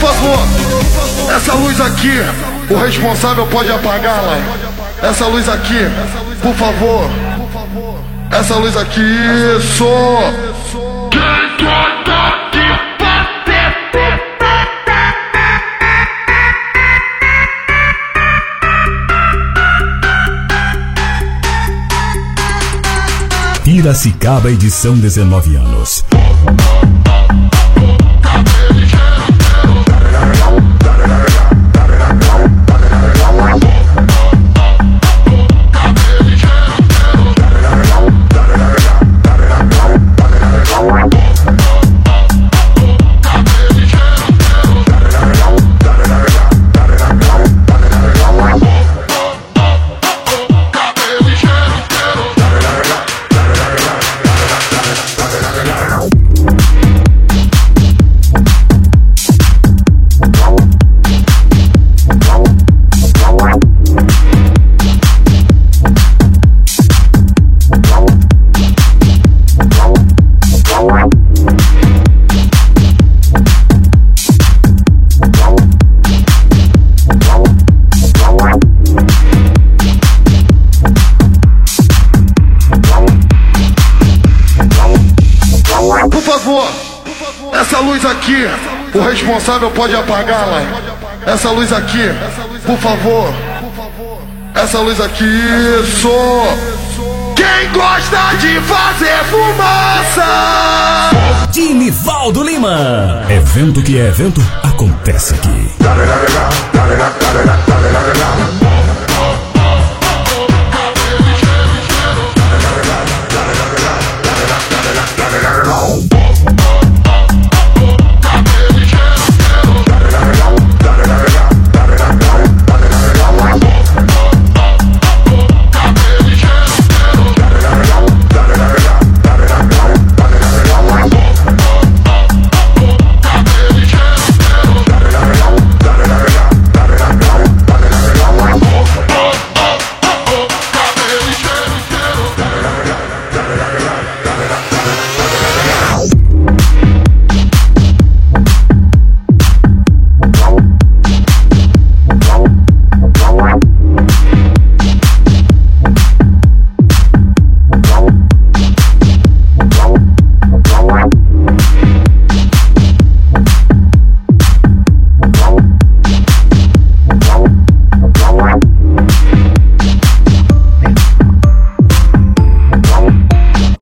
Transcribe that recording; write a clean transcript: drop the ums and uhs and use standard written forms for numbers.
favor, essa luz aqui, o responsável pode apagá-la. Essa luz aqui, por favor. Essa luz aqui, isso. Piracicaba, edição 19 anos. Por favor, essa luz aqui, o responsável pode apagá-la. Essa luz aqui, por favor. Essa luz aqui, isso. Quem gosta de fazer fumaça? Dinivaldo Lima. Evento que é evento, acontece aqui.